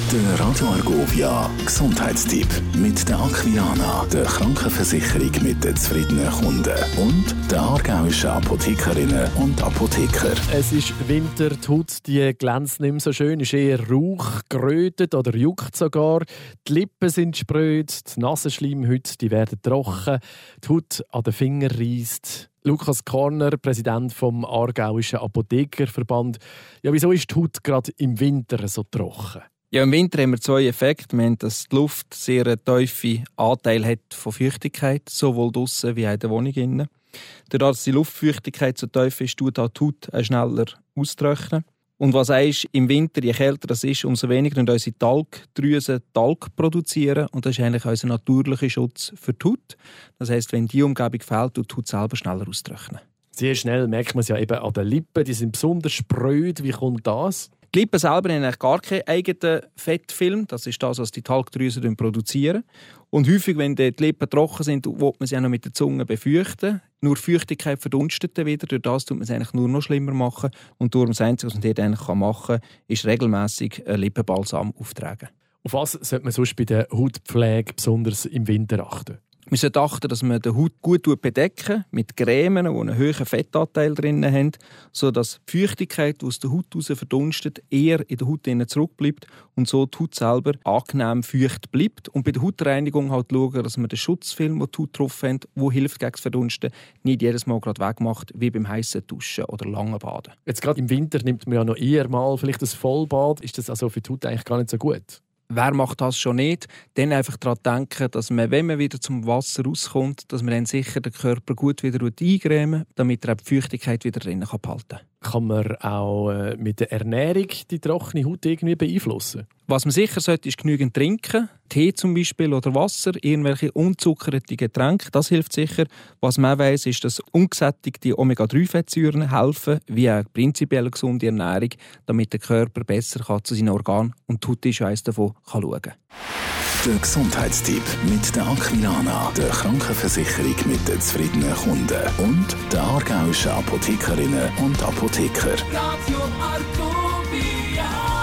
Der Radio Argovia Gesundheitstipp mit der Aquiana, der Krankenversicherung mit den zufriedenen Kunden und der aargauischen Apothekerinnen und Apotheker. Es ist Winter, die Haut die glänzt nicht mehr so schön, ist eher rauch, gerötet oder juckt sogar. Die Lippen sind spröd, die Nasenschleimhäute die werden trocken, die Haut an den Fingern reisst. Lukas Korner, Präsident vom Aargauischen Apothekerverband. Ja, wieso ist die Haut gerade im Winter so trocken? Ja, im Winter haben wir zwei Effekte. Wir haben, dass die Luft sehr einen tiefen Anteil hat von Feuchtigkeit, sowohl draussen wie auch in der Wohnung innen. Dadurch, dass die Luftfeuchtigkeit so tief ist, tut auch die Haut schneller austrocknen. Und was auch ist, im Winter, je kälter es ist, umso weniger unsere Talgdrüsen Talg produzieren. Und das ist eigentlich unser natürlicher Schutz für die Haut. Das heisst, wenn die Umgebung fehlt, tut die Haut selber schneller austrocknen. Sehr schnell merkt man es ja eben an den Lippen. Die sind besonders spröd. Wie kommt das? Die Lippen selber haben eigentlich gar keinen eigenen Fettfilm. Das ist das, was die Talgdrüsen produzieren. Und häufig, wenn die Lippen trocken sind, will man sie auch noch mit der Zunge befeuchten. Nur Feuchtigkeit verdunstet dann wieder. Durch das tut man es eigentlich nur noch schlimmer machen. Und darum das Einzige, was man dort eigentlich machen kann, ist regelmässig einen Lippenbalsam auftragen. Auf was sollte man sonst bei der Hautpflege besonders im Winter achten? Wir sollten achten, dass man die Haut gut bedecken mit Cremen, die einen hohen Fettanteil drin haben, sodass die Feuchtigkeit, die aus der Haut heraus verdunstet, eher in der Haut zurückbleibt und so die Haut selber angenehm feucht bleibt. Und bei der Hautreinigung halt schauen, dass man den Schutzfilm, den die Haut drauf hat, der hilft gegen das Verdunsten, nicht jedes Mal gerade wegmacht, wie beim heißen Duschen oder langen Baden. Jetzt gerade im Winter nimmt man ja noch eher mal vielleicht ein Vollbad. Ist das also für die Haut eigentlich gar nicht so gut? Wer macht das schon nicht? Dann einfach daran denken, dass man, wenn man wieder zum Wasser rauskommt, dass man dann sicher den Körper gut wieder eingrämen, damit er die Feuchtigkeit wieder drinnen behalten kann. Kann man auch mit der Ernährung die trockene Haut irgendwie beeinflussen? Was man sicher sollte, ist genügend trinken. Tee zum Beispiel oder Wasser, irgendwelche unzuckerten Getränke, das hilft sicher. Was man auch weiss, ist, dass ungesättigte Omega-3-Fettsäuren helfen, wie auch prinzipiell gesunde Ernährung, damit der Körper besser zu seinen Organen und die Haut ist eines davon schauen kann. Der Gesundheitstipp mit der Aquiana, der Krankenversicherung mit den zufriedenen Kunden und der aargauischen Apothekerinnen und Apotheker. Radio Argovia.